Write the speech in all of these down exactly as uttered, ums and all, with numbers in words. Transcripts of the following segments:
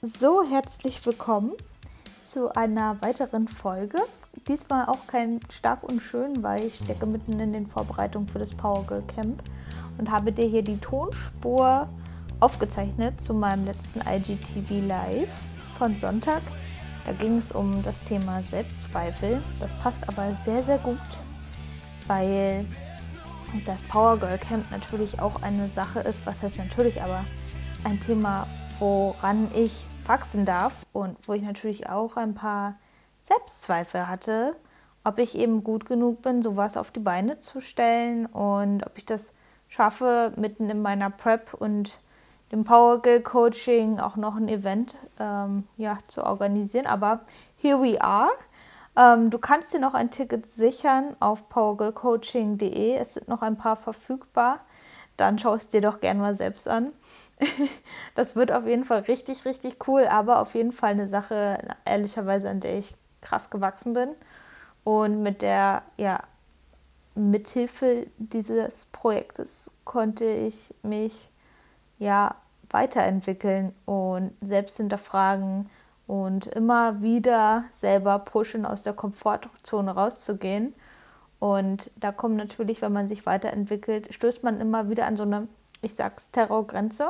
So, herzlich willkommen zu einer weiteren Folge. Diesmal auch kein Stark und Schön, weil ich stecke mitten in den Vorbereitungen für das Power Girl Camp und habe dir hier die Tonspur aufgezeichnet zu meinem letzten I G T V Live von Sonntag. Da ging es um das Thema Selbstzweifel. Das passt aber sehr, sehr gut, weil das Power Girl Camp natürlich auch eine Sache ist, was heißt natürlich, aber ein Thema, woran ich wachsen darf und wo ich natürlich auch ein paar Selbstzweifel hatte, ob ich eben gut genug bin, sowas auf die Beine zu stellen und ob ich das schaffe, mitten in meiner Prep und dem Power Girl Coaching auch noch ein Event ähm, ja, zu organisieren. Aber here we are. Ähm, du kannst dir noch ein Ticket sichern auf power girl coaching punkt de. Es sind noch ein paar verfügbar. Dann schau es dir doch gerne mal selbst an. Das wird auf jeden Fall richtig, richtig cool, aber auf jeden Fall eine Sache, ehrlicherweise, an der ich krass gewachsen bin. Und mit der, ja, Mithilfe dieses Projektes konnte ich mich, ja, weiterentwickeln und selbst hinterfragen und immer wieder selber pushen, aus der Komfortzone rauszugehen. Und da kommt natürlich, wenn man sich weiterentwickelt, stößt man immer wieder an so eine, ich sag's, Terrorgrenze.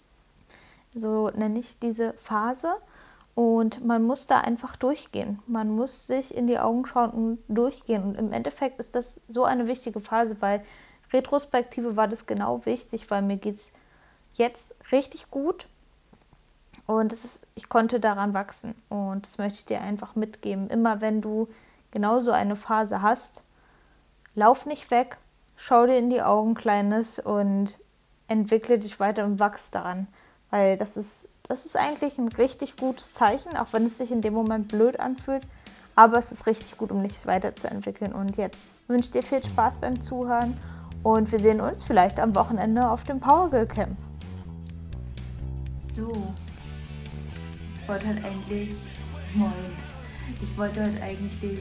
So nenne ich diese Phase. Und man muss da einfach durchgehen. Man muss sich in die Augen schauen und durchgehen. Und im Endeffekt ist das so eine wichtige Phase, weil Retrospektive war das genau wichtig, weil mir geht's jetzt richtig gut. Und es ist, ich konnte daran wachsen. Und das möchte ich dir einfach mitgeben. Immer wenn du genau so eine Phase hast, lauf nicht weg, schau dir in die Augen, Kleines, und entwickle dich weiter und wachs daran. Weil das ist, das ist eigentlich ein richtig gutes Zeichen, auch wenn es sich in dem Moment blöd anfühlt. Aber es ist richtig gut, um dich weiterzuentwickeln. Und jetzt wünsche ich dir viel Spaß beim Zuhören und wir sehen uns vielleicht am Wochenende auf dem Power Girl Camp. So, ich wollte halt eigentlich, moin, ich wollte halt eigentlich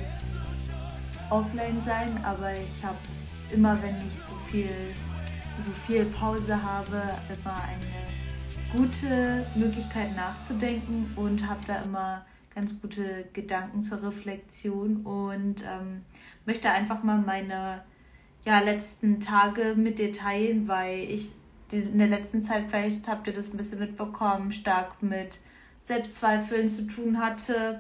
offline sein, aber ich habe immer, wenn ich so viel, so viel Pause habe, immer eine gute Möglichkeit nachzudenken und habe da immer ganz gute Gedanken zur Reflexion und ähm, möchte einfach mal meine ja, letzten Tage mit dir teilen, weil ich in der letzten Zeit, vielleicht habt ihr das ein bisschen mitbekommen, stark mit Selbstzweifeln zu tun hatte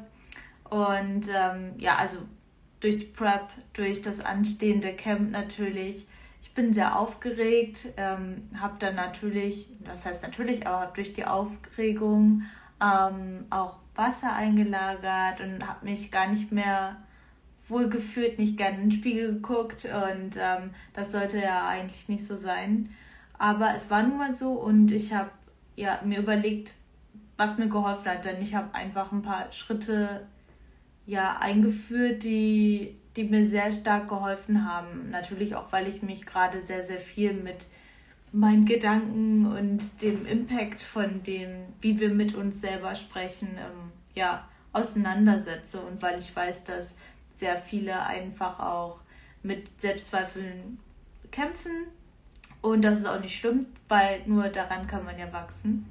und ähm, ja, also durch die Prep, durch das anstehende Camp natürlich. Ich bin sehr aufgeregt, ähm, habe dann natürlich, das heißt natürlich, aber habe durch die Aufregung ähm, auch Wasser eingelagert und habe mich gar nicht mehr wohl gefühlt, nicht gerne in den Spiegel geguckt und ähm, das sollte ja eigentlich nicht so sein. Aber es war nun mal so und ich habe ja, mir überlegt, was mir geholfen hat, denn ich habe einfach ein paar Schritte ja, eingeführt, die, die mir sehr stark geholfen haben. Natürlich auch, weil ich mich gerade sehr, sehr viel mit meinen Gedanken und dem Impact von dem, wie wir mit uns selber sprechen, ähm, ja, auseinandersetze und weil ich weiß, dass sehr viele einfach auch mit Selbstzweifeln kämpfen und das ist auch nicht schlimm, weil nur daran kann man ja wachsen.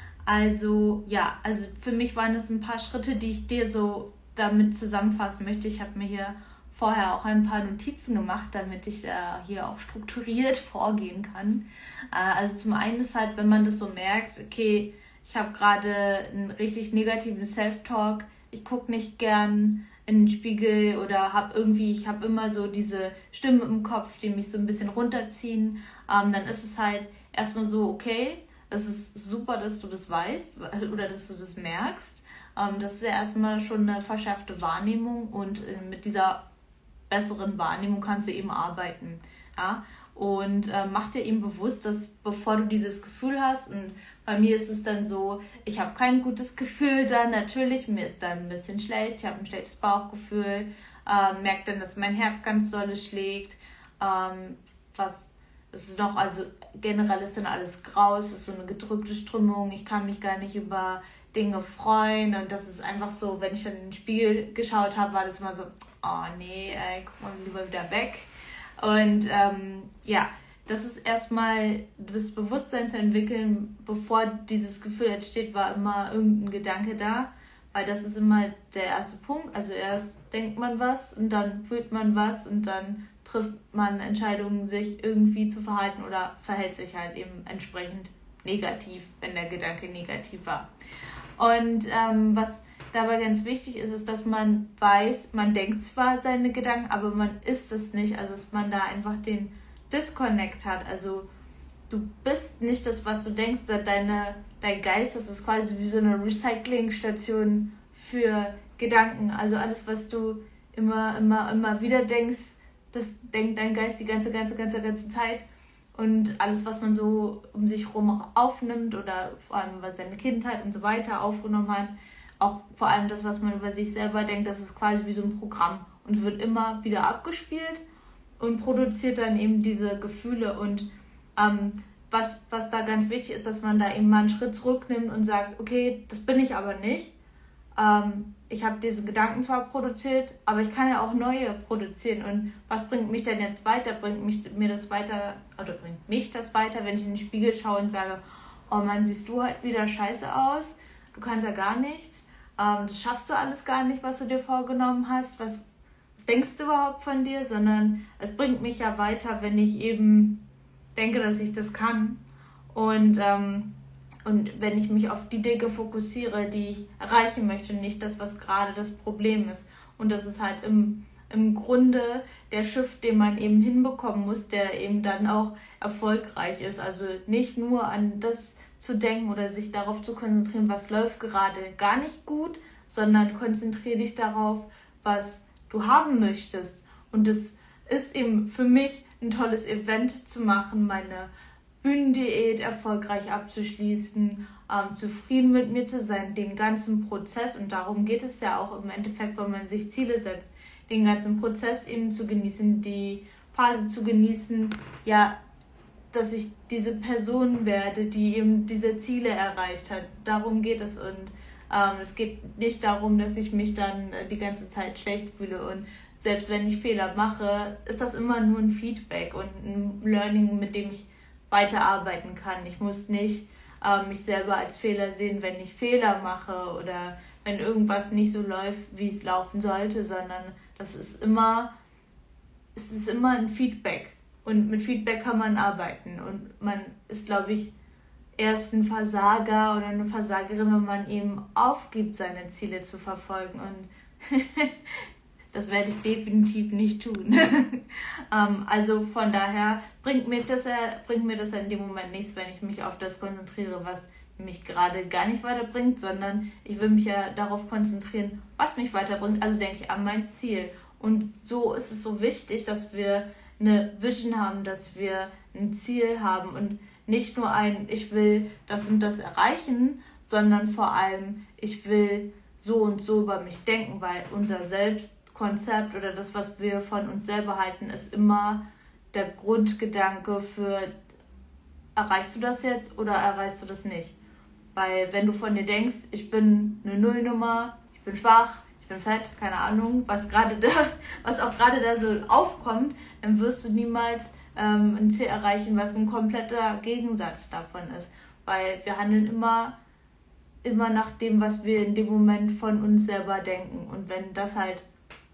Also ja, also für mich waren es ein paar Schritte, die ich dir so damit zusammenfassen möchte. Ich habe mir hier vorher auch ein paar Notizen gemacht, damit ich äh, hier auch strukturiert vorgehen kann. Äh, also zum einen ist halt, wenn man das so merkt, okay, ich habe gerade einen richtig negativen Self-Talk, ich gucke nicht gern in den Spiegel oder habe irgendwie, ich habe immer so diese Stimmen im Kopf, die mich so ein bisschen runterziehen, ähm, dann ist es halt erstmal so, okay, es ist super, dass du das weißt oder dass du das merkst. Ähm, das ist ja erstmal schon eine verschärfte Wahrnehmung und äh, mit dieser besseren Wahrnehmung kannst du eben arbeiten. Ja? Und äh, mach dir eben bewusst, dass bevor du dieses Gefühl hast, und bei mir ist es dann so, ich habe kein gutes Gefühl dann, natürlich, mir ist dann ein bisschen schlecht, ich habe ein schlechtes Bauchgefühl, äh, merke dann, dass mein Herz ganz dolle schlägt, ähm, was es ist noch, also generell ist dann alles grau, es ist so eine gedrückte Strömung, ich kann mich gar nicht über Dinge freuen und das ist einfach so, wenn ich dann in den Spiegel geschaut habe, war das immer so, oh nee, ey, guck mal lieber wieder weg. Und ähm, ja, das ist erstmal das Bewusstsein zu entwickeln, bevor dieses Gefühl entsteht, war immer irgendein Gedanke da. Weil das ist immer der erste Punkt. Also erst denkt man was und dann fühlt man was und dann trifft man Entscheidungen, sich irgendwie zu verhalten oder verhält sich halt eben entsprechend negativ, wenn der Gedanke negativ war. Und ähm, was dabei ganz wichtig ist, ist, dass man weiß, man denkt zwar seine Gedanken, aber man ist es nicht. Also dass man da einfach den Disconnect hat. Also du bist nicht das, was du denkst, deine, dein Geist, das ist quasi wie so eine Recyclingstation für Gedanken. Also alles, was du immer, immer, immer wieder denkst, das denkt dein Geist die ganze, ganze, ganze, ganze Zeit. Und alles, was man so um sich herum aufnimmt oder vor allem was seine Kindheit und so weiter aufgenommen hat, auch vor allem das, was man über sich selber denkt, das ist quasi wie so ein Programm. Und es wird immer wieder abgespielt und produziert dann eben diese Gefühle. Und ähm, was, was da ganz wichtig ist, dass man da eben mal einen Schritt zurücknimmt und sagt, okay, das bin ich aber nicht. Ähm, ich habe diese Gedanken zwar produziert, aber ich kann ja auch neue produzieren. Und was bringt mich denn jetzt weiter? Bringt mich mir das weiter, oder bringt mich das weiter, wenn ich in den Spiegel schaue und sage, oh Mann, siehst du halt wieder scheiße aus, du kannst ja gar nichts, ähm, das schaffst du alles gar nicht, was du dir vorgenommen hast, was, was denkst du überhaupt von dir? Sondern es bringt mich ja weiter, wenn ich eben denke, dass ich das kann. Und ähm, Und wenn ich mich auf die Dinge fokussiere, die ich erreichen möchte, nicht das, was gerade das Problem ist. Und das ist halt im, im Grunde der Shift, den man eben hinbekommen muss, der eben dann auch erfolgreich ist. Also nicht nur an das zu denken oder sich darauf zu konzentrieren, was läuft gerade gar nicht gut, sondern konzentriere dich darauf, was du haben möchtest. Und das ist eben für mich ein tolles Event zu machen, meine Bühnendiät erfolgreich abzuschließen, ähm, zufrieden mit mir zu sein, den ganzen Prozess, und darum geht es ja auch im Endeffekt, wenn man sich Ziele setzt, den ganzen Prozess eben zu genießen, die Phase zu genießen, ja, dass ich diese Person werde, die eben diese Ziele erreicht hat. Darum geht es, und ähm, es geht nicht darum, dass ich mich dann äh, die ganze Zeit schlecht fühle, und selbst wenn ich Fehler mache, ist das immer nur ein Feedback und ein Learning, mit dem ich weiterarbeiten kann. Ich muss nicht äh, mich selber als Fehler sehen, wenn ich Fehler mache oder wenn irgendwas nicht so läuft, wie es laufen sollte, sondern das ist immer, es ist immer ein Feedback, und mit Feedback kann man arbeiten, und man ist, glaube ich, erst ein Versager oder eine Versagerin, wenn man eben aufgibt, seine Ziele zu verfolgen, und das werde ich definitiv nicht tun. ähm, also von daher bringt mir, das, bringt mir das in dem Moment nichts, wenn ich mich auf das konzentriere, was mich gerade gar nicht weiterbringt, sondern ich will mich ja darauf konzentrieren, was mich weiterbringt. Also denke ich an mein Ziel. Und so ist es so wichtig, dass wir eine Vision haben, dass wir ein Ziel haben und nicht nur ein, ich will das und das erreichen, sondern vor allem, ich will so und so über mich denken, weil unser Selbstkonzept oder das, was wir von uns selber halten, ist immer der Grundgedanke für, erreichst du das jetzt oder erreichst du das nicht? Weil wenn du von dir denkst, ich bin eine Nullnummer, ich bin schwach, ich bin fett, keine Ahnung, was gerade da, was auch gerade da so aufkommt, dann wirst du niemals ähm, ein Ziel erreichen, was ein kompletter Gegensatz davon ist. Weil wir handeln immer, immer nach dem, was wir in dem Moment von uns selber denken. Und wenn das halt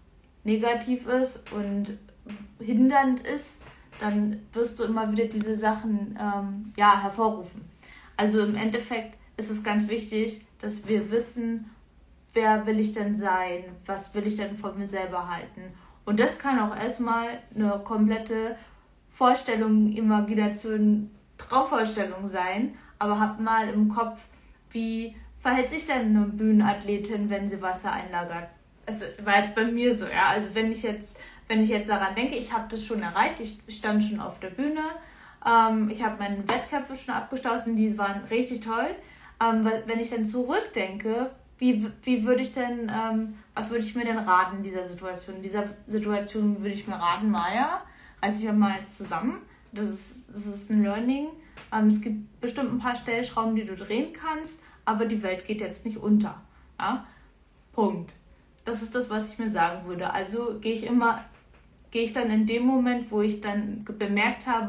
negativ ist und hindernd ist, dann wirst du immer wieder diese Sachen ähm, ja, hervorrufen. Also im Endeffekt ist es ganz wichtig, dass wir wissen, wer will ich denn sein, was will ich denn von mir selber halten. Und das kann auch erstmal eine komplette Vorstellung, Imagination, Traumvorstellung sein, aber habt mal im Kopf, wie verhält sich denn eine Bühnenathletin, wenn sie Wasser einlagert? Also war jetzt bei mir so, ja, also wenn ich jetzt, wenn ich jetzt daran denke, ich habe das schon erreicht, ich stand schon auf der Bühne, ähm, ich habe meine Wettkämpfe schon abgeschlossen, die waren richtig toll. Ähm, wenn ich dann zurückdenke, wie, wie würde ich denn, ähm, was würde ich mir denn raten in dieser Situation? In dieser Situation würde ich mir raten, Maja, reiß dich mal jetzt zusammen. Das ist, das ist ein Learning. Ähm, es gibt bestimmt ein paar Stellschrauben, die du drehen kannst, aber die Welt geht jetzt nicht unter. Ja? Punkt. Das ist das, was ich mir sagen würde. Also gehe ich immer, gehe ich dann in dem Moment, wo ich dann bemerkt habe,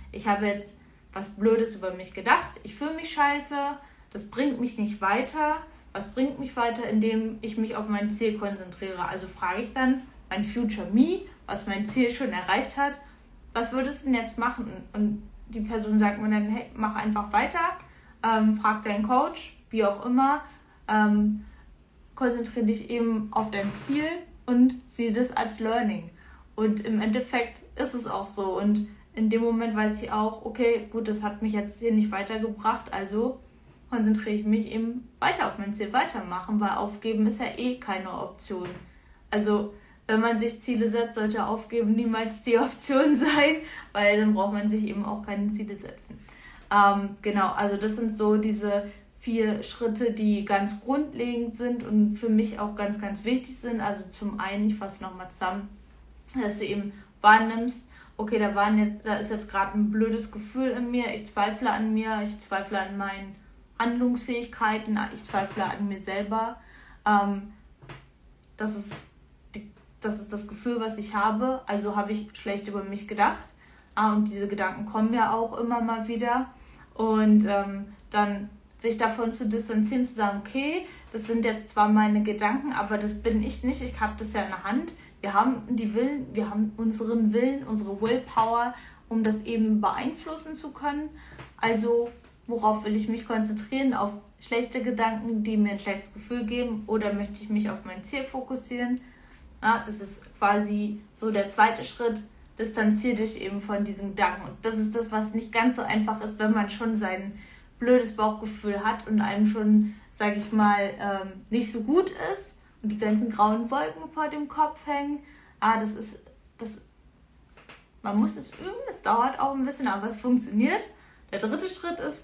ich habe jetzt was Blödes über mich gedacht, ich fühle mich scheiße, das bringt mich nicht weiter. Was bringt mich weiter, indem ich mich auf mein Ziel konzentriere? Also frage ich dann mein Future Me, was mein Ziel schon erreicht hat, was würdest du denn jetzt machen? Und die Person sagt mir dann, hey, mach einfach weiter, ähm, frag deinen Coach, wie auch immer, ähm, konzentriere dich eben auf dein Ziel und sieh das als Learning. Und im Endeffekt ist es auch so. Und in dem Moment weiß ich auch, okay, gut, das hat mich jetzt hier nicht weitergebracht, also konzentriere ich mich eben weiter auf mein Ziel, weitermachen, weil aufgeben ist ja eh keine Option. Also wenn man sich Ziele setzt, sollte Aufgeben niemals die Option sein, weil dann braucht man sich eben auch keine Ziele setzen. Ähm, genau, also das sind so diese vier Schritte, die ganz grundlegend sind und für mich auch ganz, ganz wichtig sind. Also zum einen, ich fasse nochmal zusammen, dass du eben wahrnimmst, okay, da, waren jetzt, da ist jetzt gerade ein blödes Gefühl in mir, ich zweifle an mir, ich zweifle an meinen Handlungsfähigkeiten, ich zweifle an mir selber. Ähm, das ist, die, das ist das Gefühl, was ich habe, also habe ich schlecht über mich gedacht. Ah, und diese Gedanken kommen ja auch immer mal wieder. Und ähm, dann sich davon zu distanzieren, zu sagen, okay, das sind jetzt zwar meine Gedanken, aber das bin ich nicht, ich habe das ja in der Hand. Wir haben die Willen, wir haben unseren Willen, unsere Willpower, um das eben beeinflussen zu können. Also worauf will ich mich konzentrieren? Auf schlechte Gedanken, die mir ein schlechtes Gefühl geben, oder möchte ich mich auf mein Ziel fokussieren? Ja, das ist quasi so der zweite Schritt. Distanziere dich eben von diesen Gedanken. Und das ist das, was nicht ganz so einfach ist, wenn man schon sein blödes Bauchgefühl hat und einem schon, sage ich mal, ähm, nicht so gut ist und die ganzen grauen Wolken vor dem Kopf hängen. Ah, das ist, das, man muss es üben, es dauert auch ein bisschen, aber es funktioniert. Der dritte Schritt ist,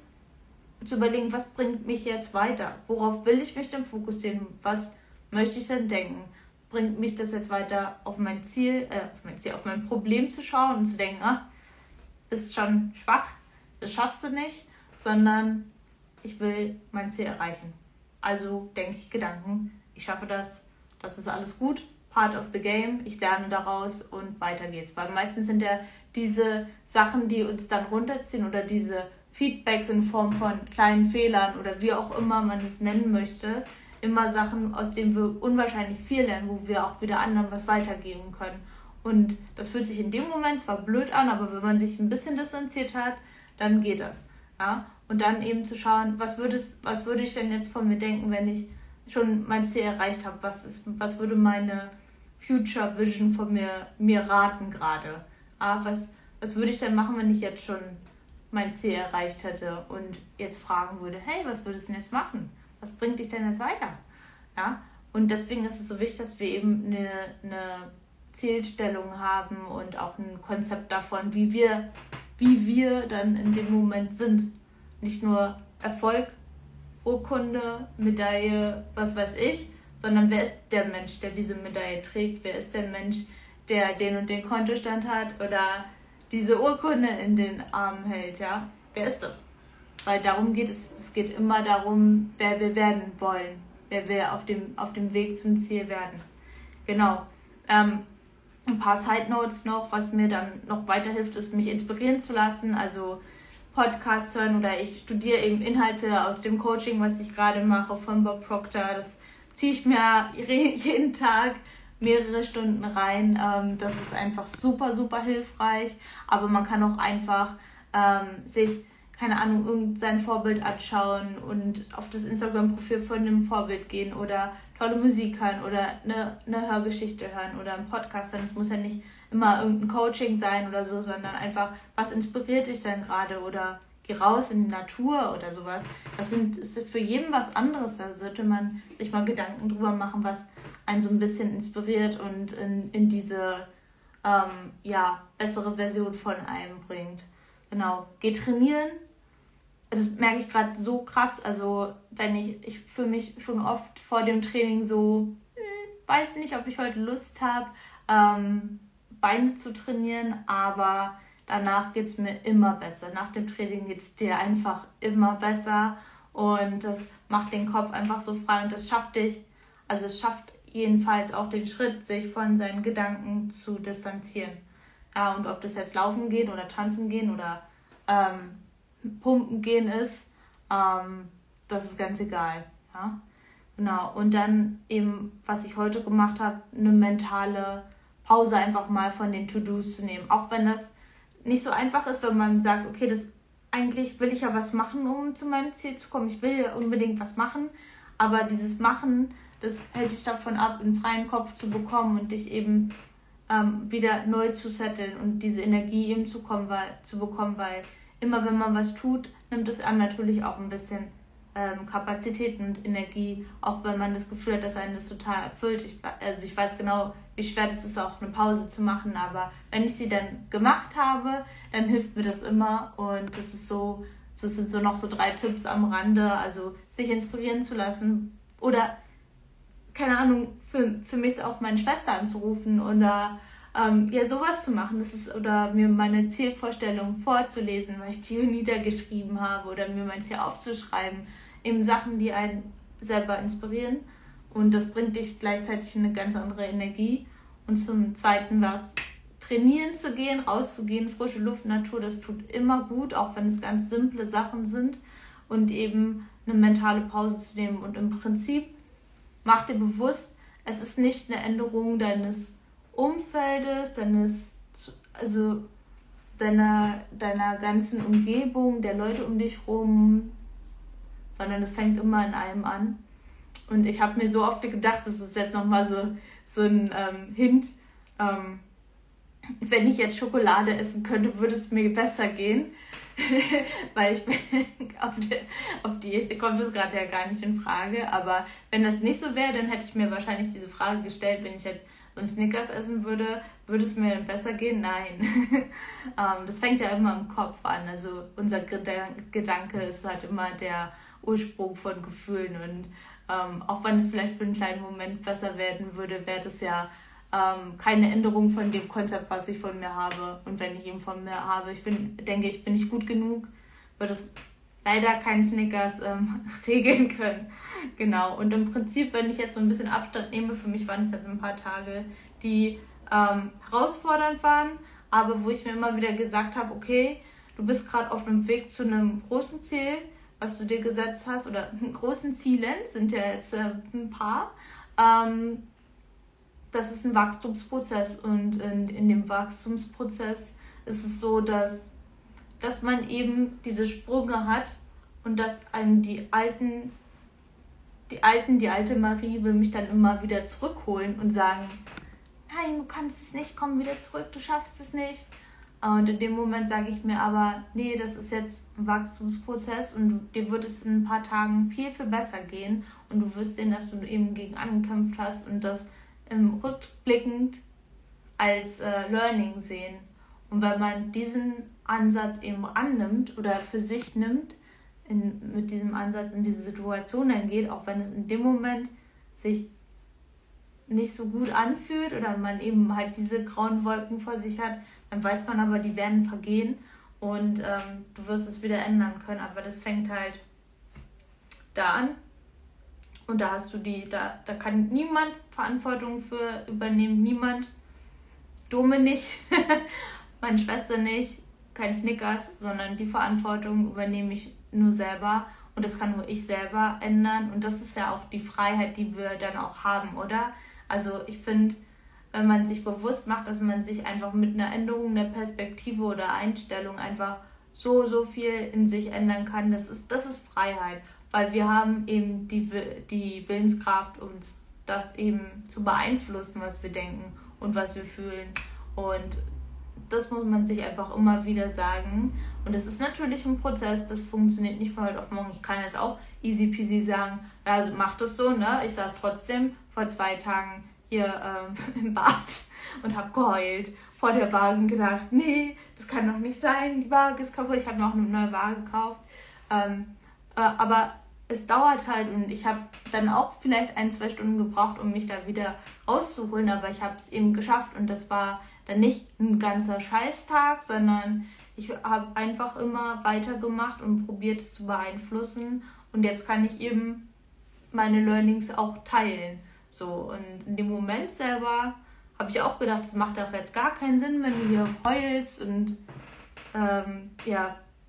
zu überlegen, was bringt mich jetzt weiter? Worauf will ich mich denn fokussieren? Was möchte ich denn denken? Bringt mich das jetzt weiter auf mein Ziel, äh, auf mein Ziel, auf mein Problem zu schauen und zu denken, ah, ist schon schwach, das schaffst du nicht, sondern ich will mein Ziel erreichen. Also denke ich Gedanken, ich schaffe das, das ist alles gut, part of the game, ich lerne daraus und weiter geht's. Weil meistens sind ja diese Sachen, die uns dann runterziehen oder diese Feedbacks in Form von kleinen Fehlern oder wie auch immer man es nennen möchte, immer Sachen, aus denen wir unwahrscheinlich viel lernen, wo wir auch wieder anderen was weitergeben können. Und das fühlt sich in dem Moment zwar blöd an, aber wenn man sich ein bisschen distanziert hat, dann geht das. Ja? Und dann eben zu schauen, was würde, was würde ich denn jetzt von mir denken, wenn ich schon mein Ziel erreicht habe? Was ist, was würde meine Future Vision von mir, mir raten gerade? Ja? Was, was würde ich denn machen, wenn ich jetzt schon mein Ziel erreicht hätte und jetzt fragen würde, hey, was würdest du denn jetzt machen? Was bringt dich denn jetzt weiter? Ja? Und deswegen ist es so wichtig, dass wir eben eine, eine Zielstellung haben und auch ein Konzept davon, wie wir, wie wir dann in dem Moment sind. Nicht nur Erfolg, Urkunde, Medaille, was weiß ich, sondern wer ist der Mensch, der diese Medaille trägt? Wer ist der Mensch, der den und den Kontostand hat oder diese Urkunde in den Armen hält? Ja? Wer ist das? Weil darum geht es. Es geht immer darum, wer wir werden wollen, wer wir auf dem, auf dem Weg zum Ziel werden. Genau. Ähm, ein paar Side Notes noch, was mir dann noch weiterhilft, ist, mich inspirieren zu lassen. Also Podcasts hören oder ich studiere eben Inhalte aus dem Coaching, was ich gerade mache von Bob Proctor. Das ziehe ich mir jeden Tag mehrere Stunden rein. Ähm, das ist einfach super, super hilfreich. Aber man kann auch einfach ähm, sich, keine Ahnung, irgendein Vorbild anschauen und auf das Instagram-Profil von dem Vorbild gehen oder tolle Musik hören oder eine, eine Hörgeschichte hören oder einen Podcast hören. Es muss ja nicht immer irgendein Coaching sein oder so, sondern einfach, was inspiriert dich denn gerade oder geh raus in die Natur oder sowas. Das sind, ist für jeden was anderes. Da sollte man sich mal Gedanken drüber machen, was einen so ein bisschen inspiriert und in, in diese ähm, ja, bessere Version von einem bringt. Genau, geh trainieren. Das merke ich gerade so krass. Also, wenn ich, ich fühle mich schon oft vor dem Training so, hm, weiß nicht, ob ich heute Lust habe, ähm, Beine zu trainieren, aber danach geht es mir immer besser. Nach dem Training geht es dir einfach immer besser und das macht den Kopf einfach so frei und das schafft dich, also es schafft jedenfalls auch den Schritt, sich von seinen Gedanken zu distanzieren. Ja, und ob das jetzt laufen gehen oder tanzen gehen oder ähm, pumpen gehen ist, ähm, das ist ganz egal. Ja? Genau. Und dann eben, was ich heute gemacht habe, eine mentale Pause einfach mal von den To-Dos zu nehmen. Auch wenn das nicht so einfach ist, wenn man sagt, okay, das eigentlich will ich ja was machen, um zu meinem Ziel zu kommen. Ich will ja unbedingt was machen, aber dieses Machen, das hält dich davon ab, einen freien Kopf zu bekommen und dich eben ähm, wieder neu zu setteln und diese Energie eben zu, kommen, weil, zu bekommen, weil immer wenn man was tut, nimmt es einem natürlich auch ein bisschen ähm, Kapazität und Energie, auch wenn man das Gefühl hat, dass einen das total erfüllt. Ich, also ich weiß genau, wie schwer das ist, auch eine Pause zu machen, aber wenn ich sie dann gemacht habe, dann hilft mir das immer und das ist so, das sind so noch so drei Tipps am Rande, also sich inspirieren zu lassen oder keine Ahnung, für, für mich ist auch meine Schwester anzurufen oder ähm, ja, sowas zu machen, das ist, oder mir meine Zielvorstellung vorzulesen, weil ich die niedergeschrieben habe oder mir mein Ziel aufzuschreiben, eben Sachen, die einen selber inspirieren und das bringt dich gleichzeitig in eine ganz andere Energie. Und zum Zweiten war es, trainieren zu gehen, rauszugehen, frische Luft, Natur, das tut immer gut, auch wenn es ganz simple Sachen sind und eben eine mentale Pause zu nehmen und im Prinzip mach dir bewusst, es ist nicht eine Änderung deines Umfeldes, deines, also deiner, deiner ganzen Umgebung, der Leute um dich rum, sondern es fängt immer in einem an. Und ich habe mir so oft gedacht, das ist jetzt nochmal so, so ein ähm, Hint, ähm, wenn ich jetzt Schokolade essen könnte, würde es mir besser gehen. Weil ich bin auf die, auf die kommt es gerade ja gar nicht in Frage. Aber wenn das nicht so wäre, dann hätte ich mir wahrscheinlich diese Frage gestellt, wenn ich jetzt so einen Snickers essen würde, würde es mir besser gehen? Nein. ähm, das fängt ja immer im Kopf an. Also unser Gedanke ist halt immer der Ursprung von Gefühlen. Und ähm, auch wenn es vielleicht für einen kleinen Moment besser werden würde, wäre das ja Ähm, keine Änderung von dem Konzept, was ich von mir habe. Und wenn ich eben von mir habe, ich bin, denke, ich bin nicht gut genug, wird es leider kein Snickers ähm, regeln können. Genau. Und im Prinzip, wenn ich jetzt so ein bisschen Abstand nehme, für mich waren es jetzt ein paar Tage, die ähm, herausfordernd waren, aber wo ich mir immer wieder gesagt habe, okay, du bist gerade auf einem Weg zu einem großen Ziel, was du dir gesetzt hast, oder großen Zielen, sind ja jetzt äh, ein paar, ähm, das ist ein Wachstumsprozess und in, in dem Wachstumsprozess ist es so, dass, dass man eben diese Sprünge hat und dass einem die alten, die alten, die alte Marie will mich dann immer wieder zurückholen und sagen, nein, du kannst es nicht, komm wieder zurück, du schaffst es nicht. Und in dem Moment sage ich mir aber, nee, das ist jetzt ein Wachstumsprozess und du, dir wird es in ein paar Tagen viel, viel besser gehen und du wirst sehen, dass du eben gegen angekämpft hast und das im rückblickend als äh, Learning sehen. Und wenn man diesen Ansatz eben annimmt oder für sich nimmt, in, mit diesem Ansatz in diese Situation eingeht, auch wenn es in dem Moment sich nicht so gut anfühlt oder man eben halt diese grauen Wolken vor sich hat, dann weiß man aber, die werden vergehen und ähm, du wirst es wieder ändern können. Aber das fängt halt da an. Und da hast du die, da, da kann niemand Verantwortung für übernehmen, niemand. Dome nicht, meine Schwester nicht, kein Snickers, sondern die Verantwortung übernehme ich nur selber und das kann nur ich selber ändern und das ist ja auch die Freiheit, die wir dann auch haben, oder? Also ich finde, wenn man sich bewusst macht, dass man sich einfach mit einer Änderung der Perspektive oder Einstellung einfach so, so viel in sich ändern kann, das ist, das ist Freiheit. Weil wir haben eben die, die Willenskraft, uns das eben zu beeinflussen, was wir denken und was wir fühlen. Und das muss man sich einfach immer wieder sagen. Und es ist natürlich ein Prozess, das funktioniert nicht von heute auf morgen. Ich kann jetzt auch easy peasy sagen, ja, also mach das so, ne? Ich saß trotzdem vor zwei Tagen hier ähm, im Bad und habe geheult vor der Waage und gedacht, nee, das kann doch nicht sein, die Waage ist kaputt. Ich habe mir auch eine neue Waage gekauft. Ähm, äh, aber es dauert halt und ich habe dann auch vielleicht ein, zwei Stunden gebraucht, um mich da wieder rauszuholen, aber ich habe es eben geschafft und das war dann nicht ein ganzer Scheißtag, sondern ich habe einfach immer weitergemacht und probiert es zu beeinflussen und jetzt kann ich eben meine Learnings auch teilen. So, und in dem Moment selber habe ich auch gedacht, es macht doch jetzt gar keinen Sinn, wenn du hier heulst und ähm, ja,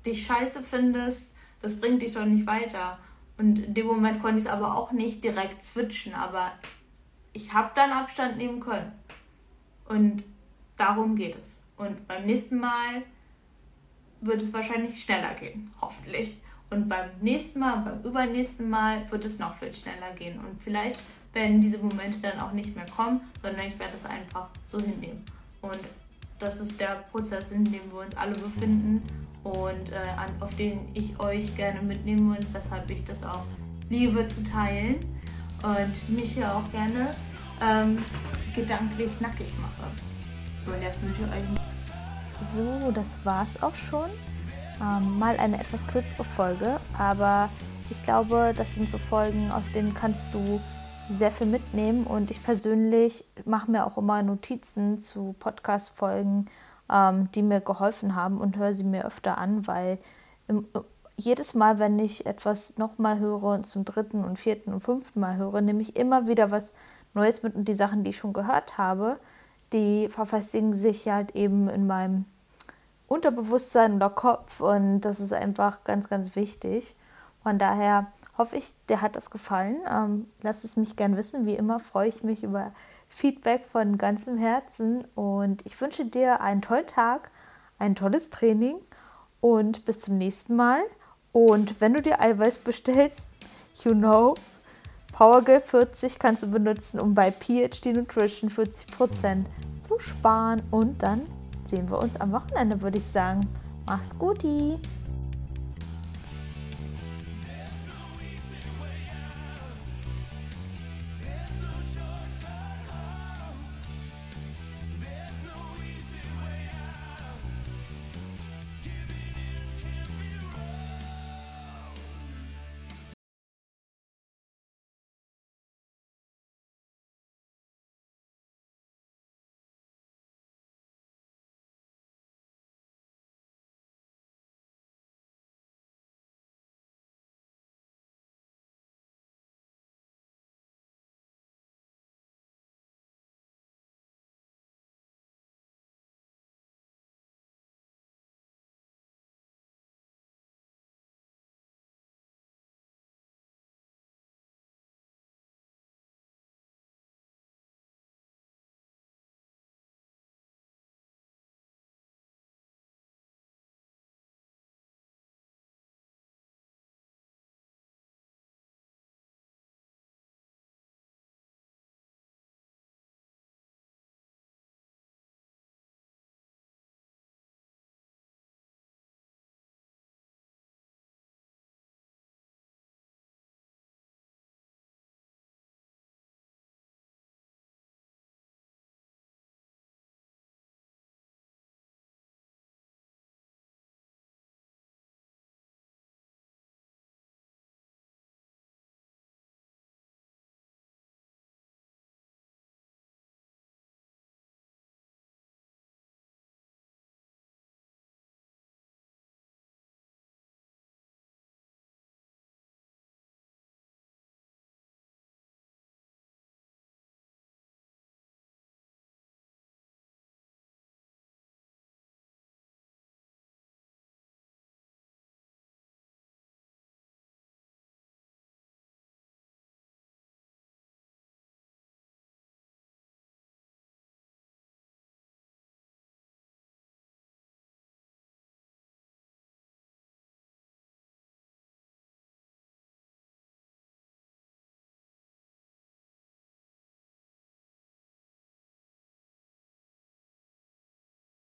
dich scheiße findest, das bringt dich doch nicht weiter. Und in dem Moment konnte ich es aber auch nicht direkt switchen, aber ich habe dann Abstand nehmen können. Und darum geht es. Und beim nächsten Mal wird es wahrscheinlich schneller gehen, hoffentlich. Und beim nächsten Mal, beim übernächsten Mal wird es noch viel schneller gehen. Und vielleicht werden diese Momente dann auch nicht mehr kommen, sondern ich werde es einfach so hinnehmen. Und das ist der Prozess, in dem wir uns alle befinden und äh, an, auf den ich euch gerne mitnehme und weshalb ich das auch liebe zu teilen und mich hier auch gerne ähm, gedanklich nackig mache. So, und jetzt wünsche ich euch... So, das war's auch schon. Ähm, mal eine etwas kürzere Folge, aber ich glaube, das sind so Folgen, aus denen kannst du sehr viel mitnehmen und ich persönlich mache mir auch immer Notizen zu Podcast-Folgen, ähm, die mir geholfen haben und höre sie mir öfter an, weil im, jedes Mal, wenn ich etwas nochmal höre und zum dritten und vierten und fünften Mal höre, nehme ich immer wieder was Neues mit und die Sachen, die ich schon gehört habe, die verfestigen sich halt eben in meinem Unterbewusstsein oder Kopf und das ist einfach ganz, ganz wichtig. Von daher hoffe ich, dir hat das gefallen. Ähm, lass es mich gern wissen. Wie immer freue ich mich über Feedback von ganzem Herzen und ich wünsche dir einen tollen Tag, ein tolles Training und bis zum nächsten Mal. Und wenn du dir Eiweiß bestellst, you know, PowerGirl vierzig kannst du benutzen, um bei P H D Nutrition vierzig Prozent zu sparen und dann sehen wir uns am Wochenende, würde ich sagen. Mach's guti!